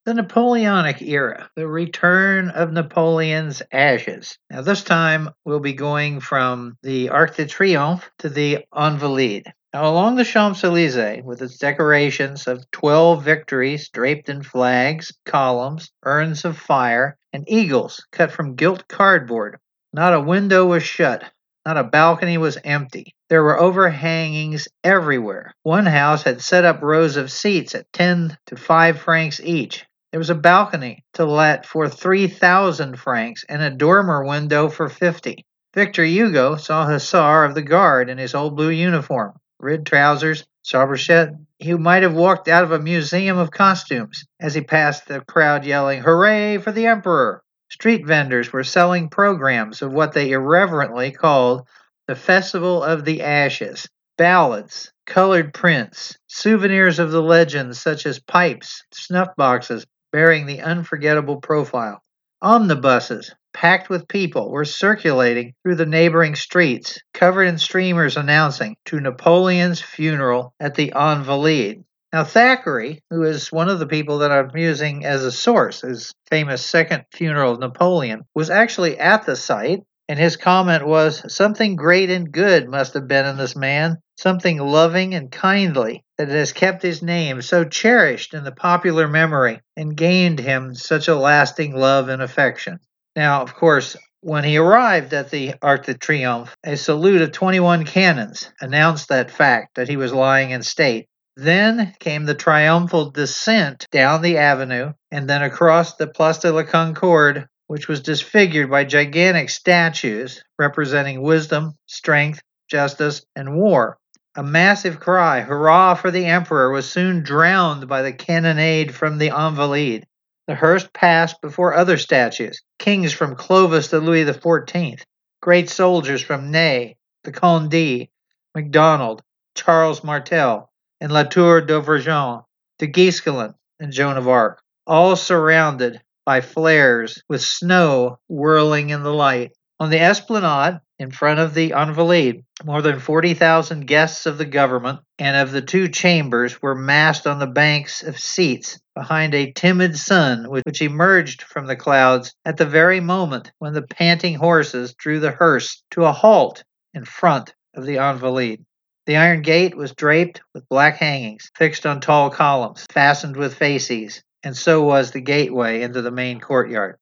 The Napoleonic era, the return of Napoleon's ashes. Now, this time we'll be going from the Arc de Triomphe to the Invalides. Now, along the Champs Elysees, with its decorations of 12 victories draped in flags, columns, urns of fire, and eagles cut from gilt cardboard, not a window was shut, not a balcony was empty. There were overhangings everywhere. One house had set up rows of seats at 10 to 5 francs each. There was a balcony to let for 3,000 francs and a dormer window for 50. Victor Hugo saw a hussar of the guard in his old blue uniform, red trousers, sobriquet. He might have walked out of a museum of costumes as he passed the crowd yelling, "Hooray for the Emperor!" Street vendors were selling programs of what they irreverently called the Festival of the Ashes, ballads, colored prints, souvenirs of the legends such as pipes, snuff boxes, bearing the unforgettable profile. Omnibuses, packed with people, were circulating through the neighboring streets, covered in streamers announcing "To Napoleon's funeral at the Invalides." Now, Thackeray, who is one of the people that I'm using as a source, his famous Second Funeral of Napoleon, was actually at the site, and his comment was, "Something great and good must have been in this man, something loving and kindly, that has kept his name so cherished in the popular memory and gained him such a lasting love and affection." Now, of course, when he arrived at the Arc de Triomphe, a salute of 21 cannons announced that fact, that he was lying in state. Then came the triumphal descent down the avenue and then across the Place de la Concorde, which was disfigured by gigantic statues representing wisdom, strength, justice, and war. A massive cry, "Hurrah for the Emperor," was soon drowned by the cannonade from the Invalides. The hearse passed before other statues, kings from Clovis to Louis XIV, great soldiers from Ney, the Condé, Macdonald, Charles Martel, and Latour d'Auvergne, to Guesclin and Joan of Arc, all surrounded by flares with snow whirling in the light. On the esplanade in front of the Invalides, more than 40,000 guests of the government and of the two chambers were massed on the banks of seats behind a timid sun which emerged from the clouds at the very moment when the panting horses drew the hearse to a halt in front of the Invalides. The iron gate was draped with black hangings, fixed on tall columns, fastened with fasces, and so was the gateway into the main courtyard.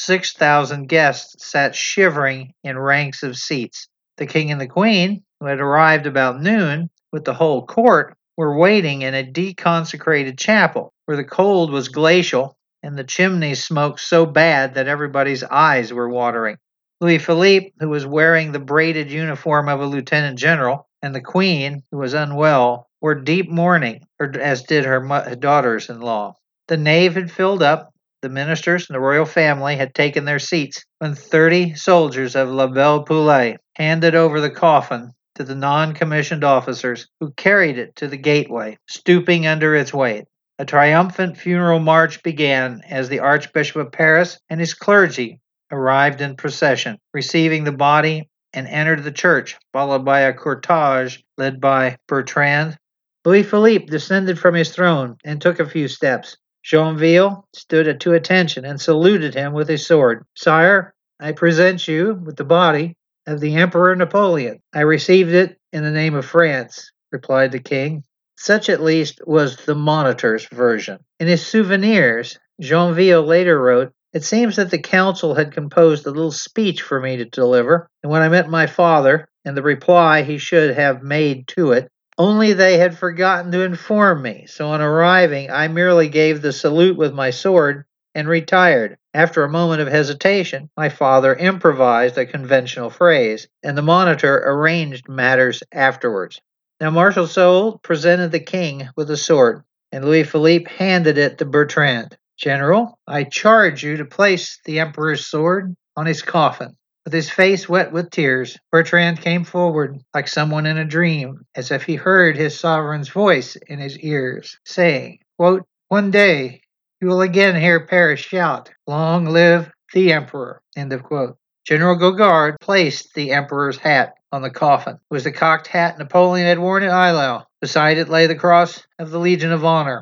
6,000 guests sat shivering in ranks of seats. The king and the queen, who had arrived about noon, with the whole court, were waiting in a deconsecrated chapel, where the cold was glacial and the chimneys smoked so bad that everybody's eyes were watering. Louis Philippe, who was wearing the braided uniform of a lieutenant general, and the queen, who was unwell, were deep mourning, as did her daughters-in-law. The nave had filled up. The ministers and the royal family had taken their seats when 30 soldiers of La Belle Poule handed over the coffin to the non-commissioned officers, who carried it to the gateway, stooping under its weight. A triumphant funeral march began as the Archbishop of Paris and his clergy arrived in procession, receiving the body, and entered the church, followed by a cortege led by Bertrand. Louis Philippe descended from his throne and took a few steps. Joinville stood to attention and saluted him with his sword. "Sire, I present you with the body of the Emperor Napoleon. I received it in the name of France," replied the king. Such at least was the Monitor's version. In his souvenirs, Joinville later wrote, "It seems that the council had composed a little speech for me to deliver, and when I met my father, and the reply he should have made to it, only they had forgotten to inform me, so on arriving I merely gave the salute with my sword and retired. After a moment of hesitation, my father improvised a conventional phrase, and the Monitor arranged matters afterwards." Now Marshal Soult presented the king with a sword, and Louis Philippe handed it to Bertrand. "General, I charge you to place the emperor's sword on his coffin." With his face wet with tears, Bertrand came forward like someone in a dream, as if he heard his sovereign's voice in his ears, saying, quote, "One day you will again hear Paris shout, 'Long live the Emperor.'" End of quote. General Gogard placed the emperor's hat on the coffin. It was the cocked hat Napoleon had worn at Eylau. Beside it lay the cross of the Legion of Honor.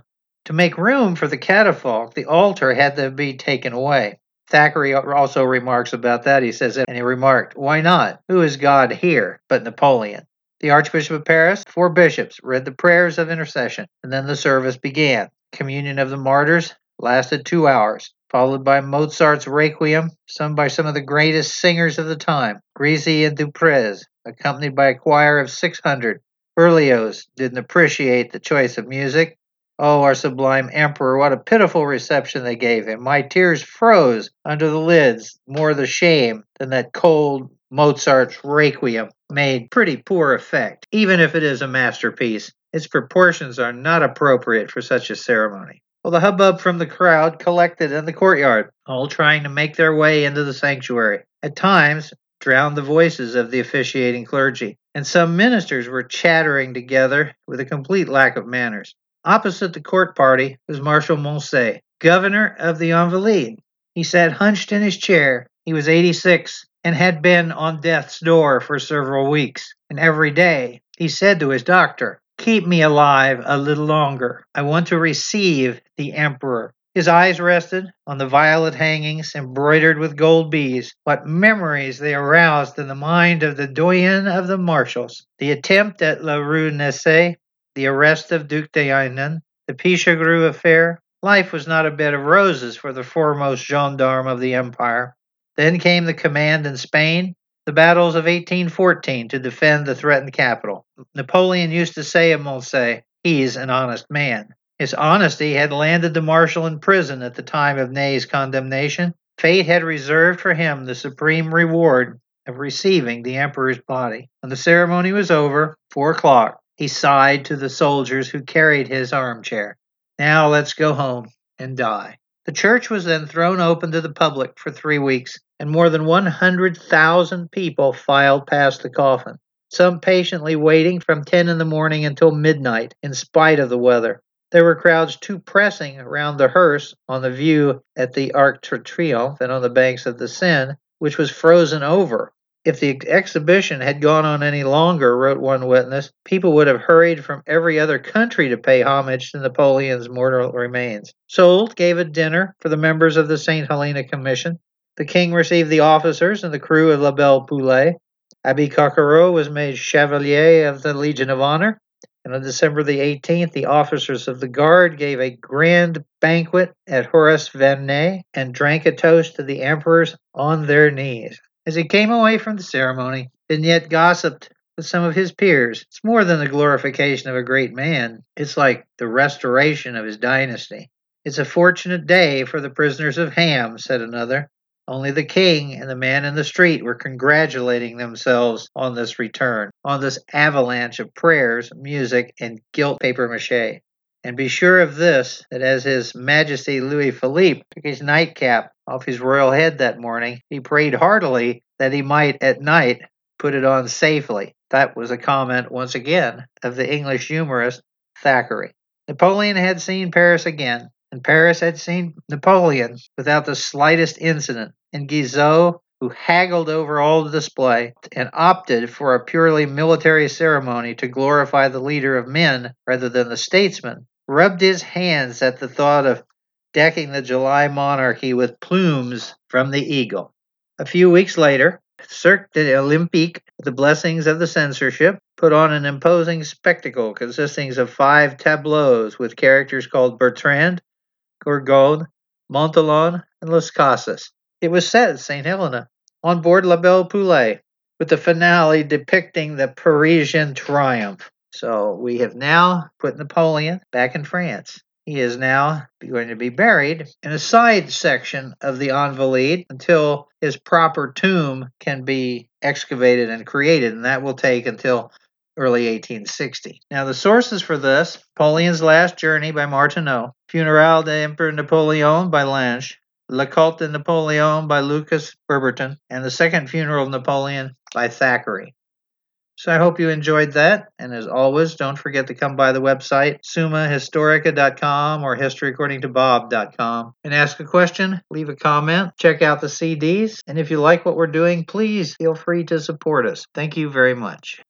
To make room for the catafalque, the altar had to be taken away. Thackeray also remarks about that. He says, and he remarked, "Why not? Who is God here but Napoleon?" The Archbishop of Paris, 4 bishops, read the prayers of intercession, and then the service began. Communion of the Martyrs lasted 2 hours, followed by Mozart's Requiem, sung by some of the greatest singers of the time, Grisi and Duprez, accompanied by a choir of 600. Berlioz didn't appreciate the choice of music. Oh, our sublime emperor, what a pitiful reception they gave him. My tears froze under the lids, more the shame than that cold Mozart's Requiem made pretty poor effect. Even if it is a masterpiece, its proportions are not appropriate for such a ceremony. Well, the hubbub from the crowd collected in the courtyard, all trying to make their way into the sanctuary. At times, drowned the voices of the officiating clergy, and some ministers were chattering together with a complete lack of manners. Opposite the court party was Marshal Moncey, governor of the Invalides. He sat hunched in his chair. He was 86 and had been on death's door for several weeks. And every day he said to his doctor, "Keep me alive a little longer. I want to receive the emperor." His eyes rested on the violet hangings embroidered with gold bees. What memories they aroused in the mind of the doyen of the marshals. The attempt at La Rue Nessy, the arrest of Duc d'Aignan, the Pichegru affair. Life was not a bed of roses for the foremost gendarme of the empire. Then came the command in Spain, the battles of 1814 to defend the threatened capital. Napoleon used to say of Moncey, "He's an honest man." His honesty had landed the marshal in prison at the time of Ney's condemnation. Fate had reserved for him the supreme reward of receiving the emperor's body. When the ceremony was over, 4 o'clock, he sighed to the soldiers who carried his armchair. "Now let's go home and die." The church was then thrown open to the public for 3 weeks, and more than 100,000 people filed past the coffin, some patiently waiting from 10 in the morning until midnight, in spite of the weather. There were crowds too pressing around the hearse on the view at the Arc de Triomphe and on the banks of the Seine, which was frozen over. If the exhibition had gone on any longer, wrote one witness, people would have hurried from every other country to pay homage to Napoleon's mortal remains. Soult gave a dinner for the members of the St. Helena Commission. The king received the officers and the crew of La Belle Poule. Abbe Coquereau was made Chevalier of the Legion of Honor. And on December the 18th, the officers of the guard gave a grand banquet at Horace Vernet and drank a toast to the emperors on their knees. As he came away from the ceremony, Vignette gossiped with some of his peers. "It's more than the glorification of a great man. It's like the restoration of his dynasty." "It's a fortunate day for the prisoners of Ham," said another. Only the king and the man in the street were congratulating themselves on this return, on this avalanche of prayers, music, and gilt papier-mâché. And be sure of this, that as His Majesty Louis Philippe took his nightcap off his royal head that morning, he prayed heartily that he might at night put it on safely. That was a comment, once again, of the English humorist Thackeray. Napoleon had seen Paris again, and Paris had seen Napoleon without the slightest incident. And Guizot, who haggled over all the display and opted for a purely military ceremony to glorify the leader of men rather than the statesman, rubbed his hands at the thought of decking the July monarchy with plumes from the eagle. A few weeks later, Cirque de l'Olympique, with the blessings of the censorship, put on an imposing spectacle consisting of 5 tableaus with characters called Bertrand, Gourgaud, Montholon, and Las Casas. It was set at St. Helena, on board La Belle Poule, with the finale depicting the Parisian triumph. So we have now put Napoleon back in France. He is now going to be buried in a side section of the Invalides until his proper tomb can be excavated and created, and that will take until early 1860. Now, the sources for this: Napoleon's Last Journey by Martineau, Funérailles d'Empereur Napoléon by Lange, Le Culte de Napoléon by Lucas Berberton, and The Second Funeral of Napoleon by Thackeray. So I hope you enjoyed that, and as always, don't forget to come by the website summahistorica.com or historyaccord-to-bob.com and ask a question, leave a comment, check out the CDs, and if you like what we're doing, please feel free to support us. Thank you very much.